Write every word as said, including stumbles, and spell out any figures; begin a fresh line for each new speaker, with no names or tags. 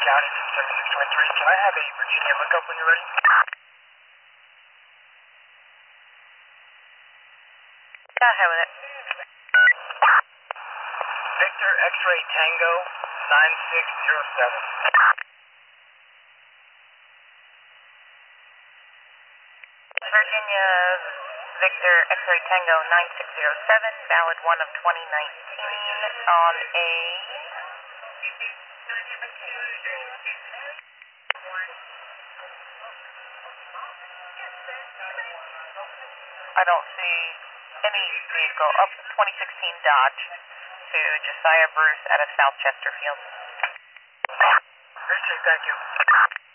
County, seven six two three. Can I have a Virginia lookup when you're ready?
Yeah, how with it?
Victor X-Ray Tango, nine six zero seven.
Virginia Victor X-Ray Tango nine six zero seven, valid one of twenty nineteen on a... I don't see any vehicle. Up oh, twenty sixteen Dodge to Josiah Bruce out of South Chesterfield.
Appreciate it, thank you.